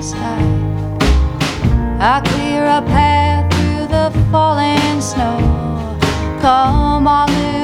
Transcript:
sky. I clear a path through the falling snow. Come on,